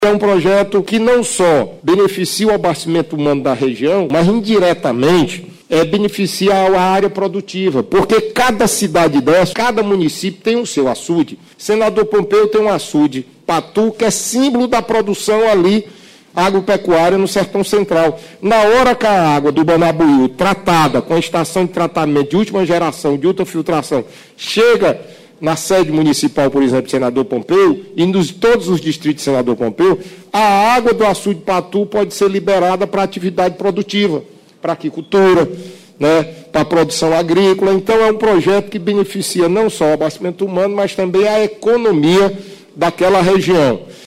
É um projeto que não só beneficia o abastecimento humano da região, mas indiretamente beneficia a área produtiva, porque cada cidade dessa, cada município tem o seu açude. Senador Pompeu tem um açude, Patu, que é símbolo da produção ali agropecuária no Sertão Central. Na hora que a água do Banabuiú, tratada com a estação de tratamento de última geração, de ultrafiltração, chega na sede municipal, por exemplo, Senador Pompeu, e nos todos os distritos de Senador Pompeu, a água do açude Patu pode ser liberada para atividade produtiva, para aquicultura, para a produção agrícola. Então, é um projeto que beneficia não só o abastecimento humano, mas também a economia daquela região.